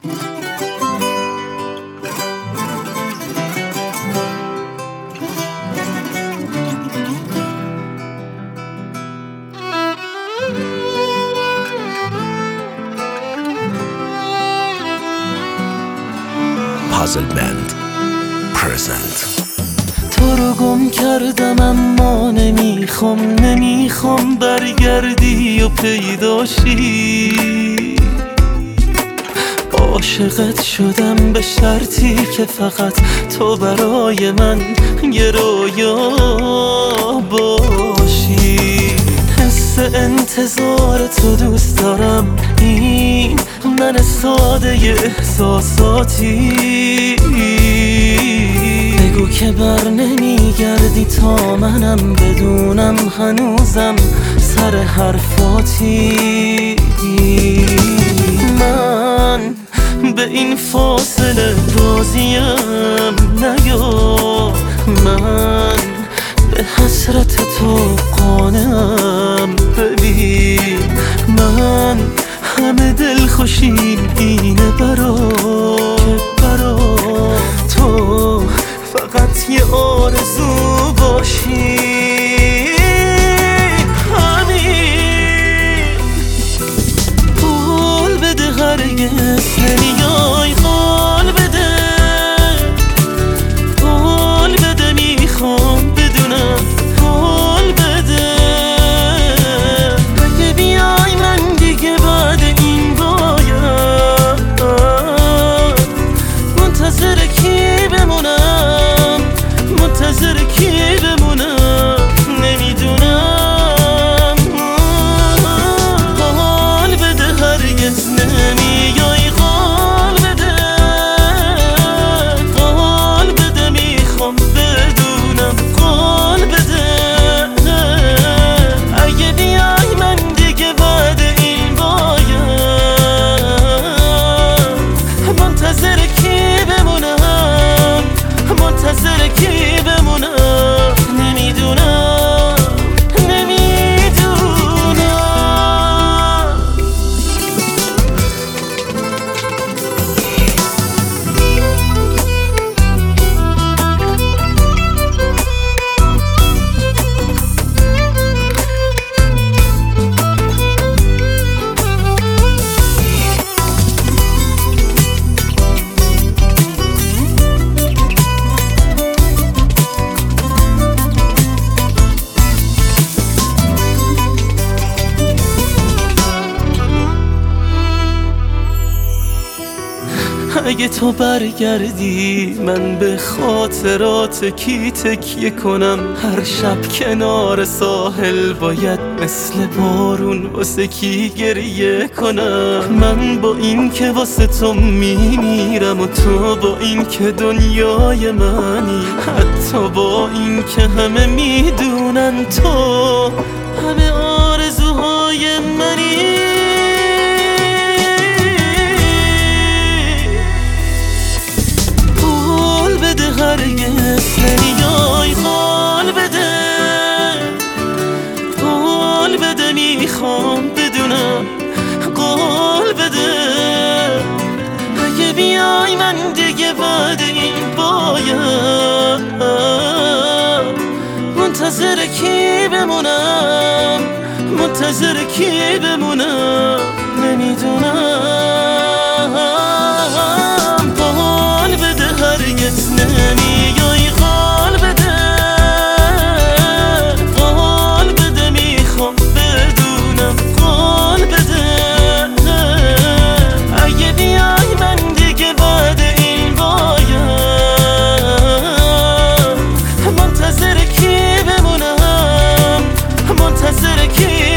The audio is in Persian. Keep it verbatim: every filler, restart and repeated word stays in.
Puzzle Band Present. تو رو گم کردم اما نمیخوام نمیخوام برگردی و پیداشی. عاشقت شدم به شرطی که فقط تو برای من یه رویا باشی. حس انتظار تو دوست دارم، این من ساده احساساتی. بگو که بر نمیگردی تا منم بدونم هنوزم سر حرفاتی. من به این فاصله راضیم، نیا من به حسرت تو قانعم. ببین من همه دل خوشیم اینه برا که برا تو فقط یه آرزو باشی. همین قول بده هرگز نمیای، قول بده قول بده میخوام بدونم، قول بده اگه بیای من دیگه بعد این باید منتظر کی بمونم، منتظر کی بمونم نمیدونم. قول بده هرگز نمیای، قول بده قول بده میخوام بدونم، قول بده اگه بیای من دیگه بعد این باید منتظر کی بمونم، منتظر کی بمونم نمیدونم نمیدونم. اگه تو برگردی من به خاطرات کی تکیه کنم؟ هر شب کنار ساحل باید مثل بارون واسه کی گریه کنم؟ من با این که واسه تو میمیرم و تو با این که دنیای منی، حتی با این که همه میدونن تو همه آرزوهای منی. هرگز نمیای، قول بده قول بده میخوام بدونم، قول بده اگه بیای من دیگه بعد این باید منتظر کی بمونم، منتظر کی بمونم نمیدونم. قول بده هرگز نمیای، قول بده قول بده میخوام بدونم، قول بده اگه بیای من دیگه بعد این باید منتظر کی بمونم، منتظر کی